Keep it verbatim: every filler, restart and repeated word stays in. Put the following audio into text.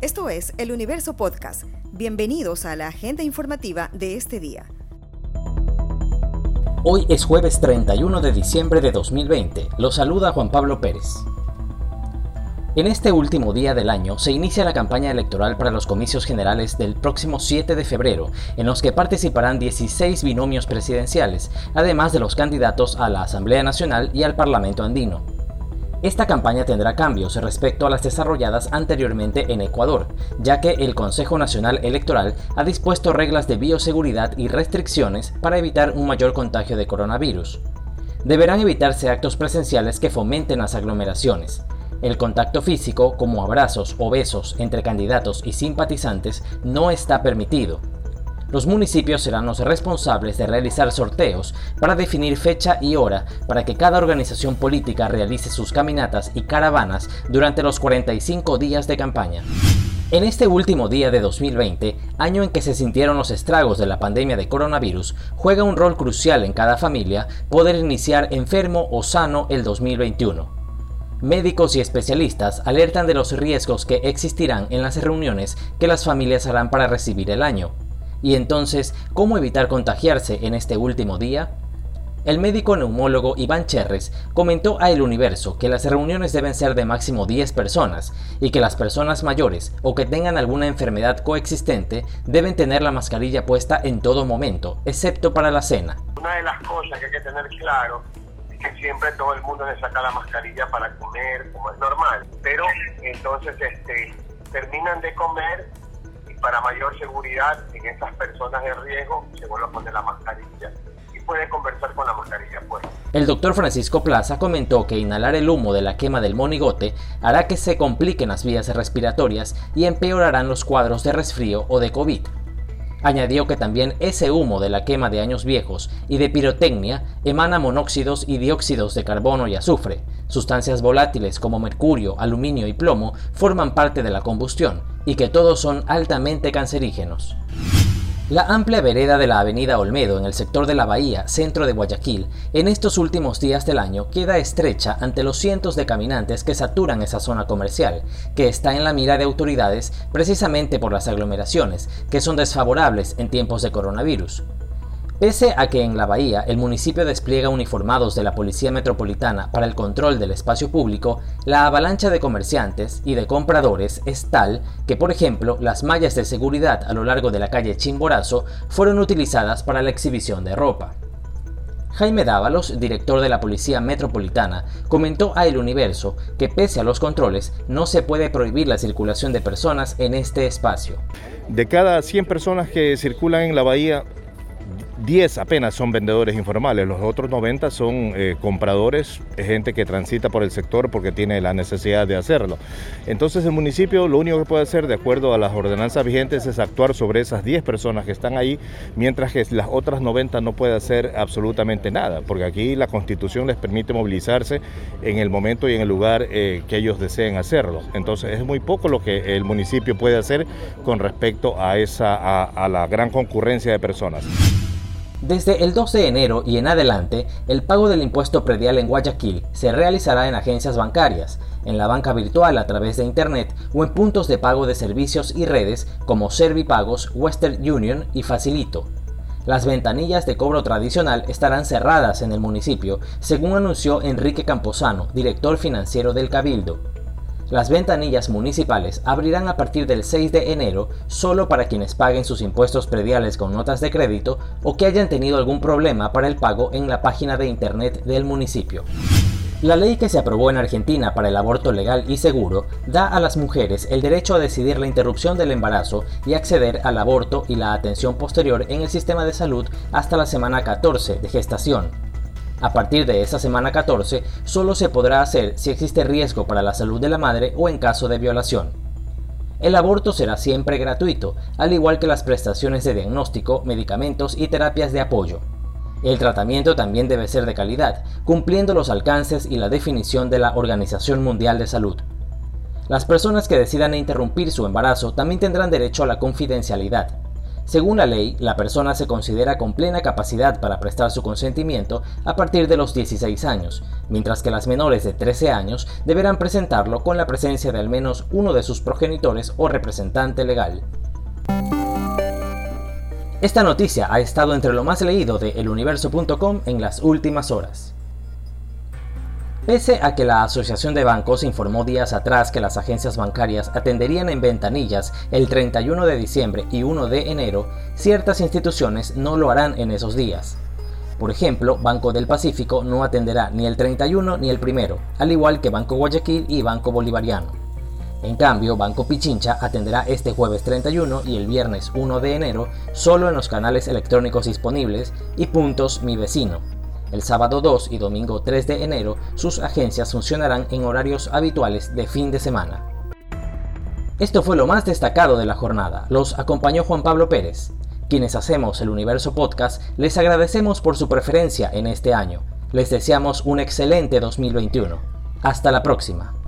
Esto es El Universo Podcast. Bienvenidos a la agenda informativa de este día. Hoy es jueves treinta y uno de diciembre de dos mil veinte. Los saluda Juan Pablo Pérez. En este último día del año se inicia la campaña electoral para los comicios generales del próximo siete de febrero, en los que participarán dieciséis binomios presidenciales, además de los candidatos a la Asamblea Nacional y al Parlamento Andino. Esta campaña tendrá cambios respecto a las desarrolladas anteriormente en Ecuador, ya que el Consejo Nacional Electoral ha dispuesto reglas de bioseguridad y restricciones para evitar un mayor contagio de coronavirus. Deberán evitarse actos presenciales que fomenten las aglomeraciones. El contacto físico, como abrazos o besos entre candidatos y simpatizantes, no está permitido. Los municipios serán los responsables de realizar sorteos para definir fecha y hora para que cada organización política realice sus caminatas y caravanas durante los cuarenta y cinco días de campaña. En este último día de dos mil veinte, año en que se sintieron los estragos de la pandemia de coronavirus, juega un rol crucial en cada familia poder iniciar enfermo o sano el dos mil veintiuno. Médicos y especialistas alertan de los riesgos que existirán en las reuniones que las familias harán para recibir el año. Y entonces, ¿cómo evitar contagiarse en este último día? El médico neumólogo Iván Cherres comentó a El Universo que las reuniones deben ser de máximo diez personas y que las personas mayores o que tengan alguna enfermedad coexistente deben tener la mascarilla puesta en todo momento, excepto para la cena. Una de las cosas que hay que tener claro que siempre todo el mundo le saca la mascarilla para comer, como es normal, pero entonces este, terminan de comer y para mayor seguridad en esas personas de riesgo se vuelve a poner la mascarilla y puede conversar con la mascarilla puesta. El doctor Francisco Plaza comentó que inhalar el humo de la quema del monigote hará que se compliquen las vías respiratorias y empeorarán los cuadros de resfrío o de COVID. Añadió que también ese humo de la quema de años viejos y de pirotecnia emana monóxidos y dióxidos de carbono y azufre. Sustancias volátiles como mercurio, aluminio y plomo forman parte de la combustión y que todos son altamente cancerígenos. La amplia vereda de la avenida Olmedo en el sector de la Bahía, centro de Guayaquil, en estos últimos días del año queda estrecha ante los cientos de caminantes que saturan esa zona comercial, que está en la mira de autoridades precisamente por las aglomeraciones, que son desfavorables en tiempos de coronavirus. Pese a que en la Bahía el municipio despliega uniformados de la Policía Metropolitana para el control del espacio público, la avalancha de comerciantes y de compradores es tal que, por ejemplo, las mallas de seguridad a lo largo de la calle Chimborazo fueron utilizadas para la exhibición de ropa. Jaime Dávalos, director de la Policía Metropolitana, comentó a El Universo que pese a los controles no se puede prohibir la circulación de personas en este espacio. De cada cien personas que circulan en la Bahía, diez apenas son vendedores informales, los otros noventa son eh, compradores, gente que transita por el sector porque tiene la necesidad de hacerlo. Entonces el municipio lo único que puede hacer, de acuerdo a las ordenanzas vigentes, es actuar sobre esas diez personas que están ahí, mientras que las otras noventa no puede hacer absolutamente nada, porque aquí la Constitución les permite movilizarse en el momento y en el lugar eh, que ellos deseen hacerlo. Entonces es muy poco lo que el municipio puede hacer con respecto a, esa, a, a la gran concurrencia de personas. Desde el dos de enero y en adelante, el pago del impuesto predial en Guayaquil se realizará en agencias bancarias, en la banca virtual a través de internet o en puntos de pago de servicios y redes como Servipagos, Western Union y Facilito. Las ventanillas de cobro tradicional estarán cerradas en el municipio, según anunció Enrique Camposano, director financiero del Cabildo. Las ventanillas municipales abrirán a partir del seis de enero solo para quienes paguen sus impuestos prediales con notas de crédito o que hayan tenido algún problema para el pago en la página de internet del municipio. La ley que se aprobó en Argentina para el aborto legal y seguro da a las mujeres el derecho a decidir la interrupción del embarazo y acceder al aborto y la atención posterior en el sistema de salud hasta la semana catorce de gestación. A partir de esa semana catorce, solo se podrá hacer si existe riesgo para la salud de la madre o en caso de violación. El aborto será siempre gratuito, al igual que las prestaciones de diagnóstico, medicamentos y terapias de apoyo. El tratamiento también debe ser de calidad, cumpliendo los alcances y la definición de la Organización Mundial de Salud. Las personas que decidan interrumpir su embarazo también tendrán derecho a la confidencialidad. Según la ley, la persona se considera con plena capacidad para prestar su consentimiento a partir de los dieciséis años, mientras que las menores de trece años deberán presentarlo con la presencia de al menos uno de sus progenitores o representante legal. Esta noticia ha estado entre lo más leído de el universo punto com en las últimas horas. Pese a que la Asociación de Bancos informó días atrás que las agencias bancarias atenderían en ventanillas el treinta y uno de diciembre y uno de enero, ciertas instituciones no lo harán en esos días. Por ejemplo, Banco del Pacífico no atenderá ni el treinta y uno ni el primero, al igual que Banco Guayaquil y Banco Bolivariano. En cambio, Banco Pichincha atenderá este jueves treinta y uno y el viernes uno de enero solo en los canales electrónicos disponibles y puntos Mi Vecino. El sábado dos y domingo tres de enero, sus agencias funcionarán en horarios habituales de fin de semana. Esto fue lo más destacado de la jornada. Los acompañó Juan Pablo Pérez. Quienes hacemos el Universo Podcast, les agradecemos por su preferencia en este año. Les deseamos un excelente dos mil veintiuno. Hasta la próxima.